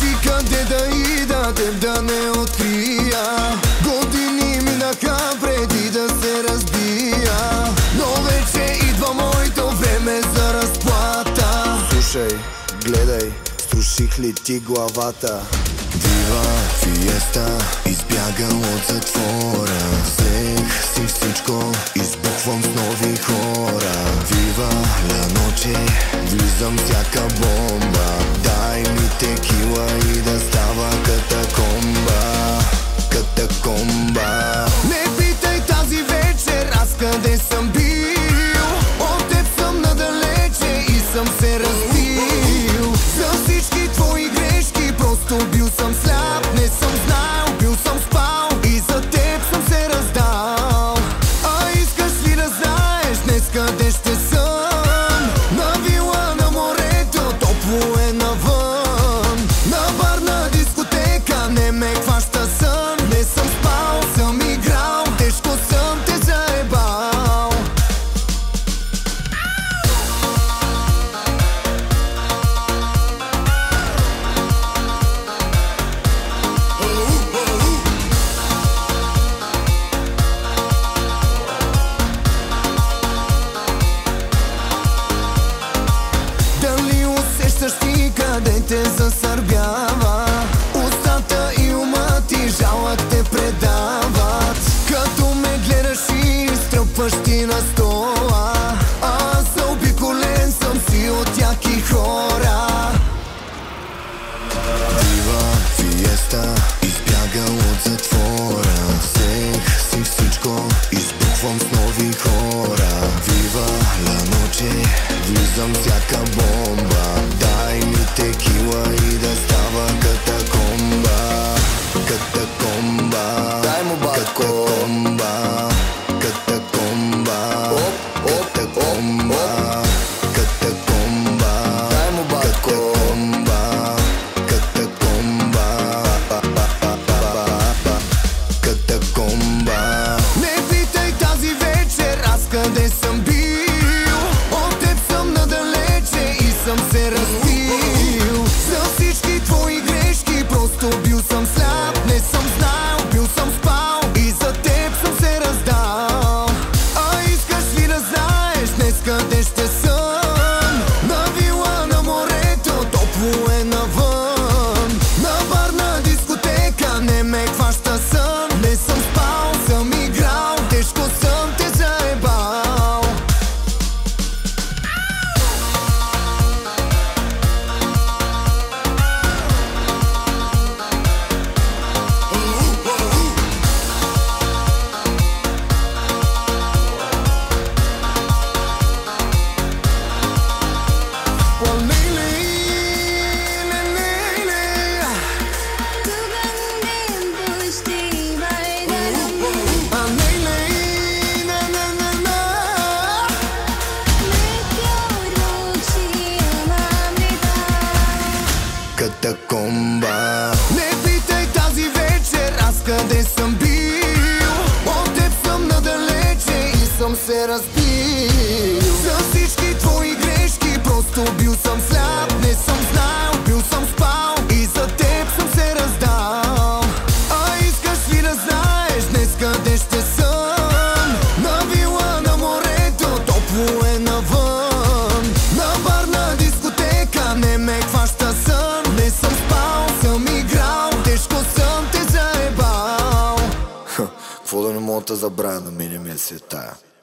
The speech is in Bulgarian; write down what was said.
кажи къде да ида, теб да не открия. Години минаха преди да се разбия, но вече идва моето време за разплата. Слушай, гледай, струших ли ти главата? Вива фиеста, избягам от затвора. Взех си всичко, избухвам с нови хора. Вива ла ноче, влизам всяка бомба. Дай ми текила и да става катакомба. Катакомба. Не питай тази вечер аз къде съм бил. От теб съм надалече и съм се разбил. За всички твои грешки просто бил съм сляп. Не съм знаел, бил съм спал и за теб съм се раздал. А искаш ли да знаеш днес къде ще съм? На вила на морето, топло е навън. На бар, на дискотека, не ме хваща сън. Не съм спал, съм играл, тежко съм те заебал. Дали усещаш ти къде те засърбява? Устата и умът ти жалък те предават. Като ме гледаш и стръпваш ти на стола. Аз заобиколен съм си от яки хора. Вива фиеста, избягал от затвора. Взех си всичко, избухвам с нови хора. Вива ла ноче, влизам всяка бомба. Дай ми текила и да става катакомба. Катакомба. Дай му батко. Катакомба. Катакомба. Катакомба. Катакомба. Дай му батко. Катакомба. Катакомба. Не питай тази вечер аз къде съм бил. От теб съм надалече и съм се разбил. За всички твои грешки просто бил съм сляп. Не съм знаел, бил съм спал и за теб съм се раздал. А искаш ли да знаеш днес къде ще съм? На вила на морето, топло е навън. На бар, на дискотека, не ме хваща сън. Не съм спал, съм играл, тежко съм те заебал. Катакомба. Не питай тази вечер аз къде съм бил. От теб съм надалече и съм се разбил. За всички твои грешки просто бил съм сляп. Не съм знаел, бил съм спал и за теб съм се раздал. А искаш ли да знаеш днес къде ще съм? На вила на морето, топло е навън. На бар, на дискотека, не ме хваща сън. Не съм спал, съм играл, тежко съм те заебал. Какво да не мога да забравя на мене ми е света.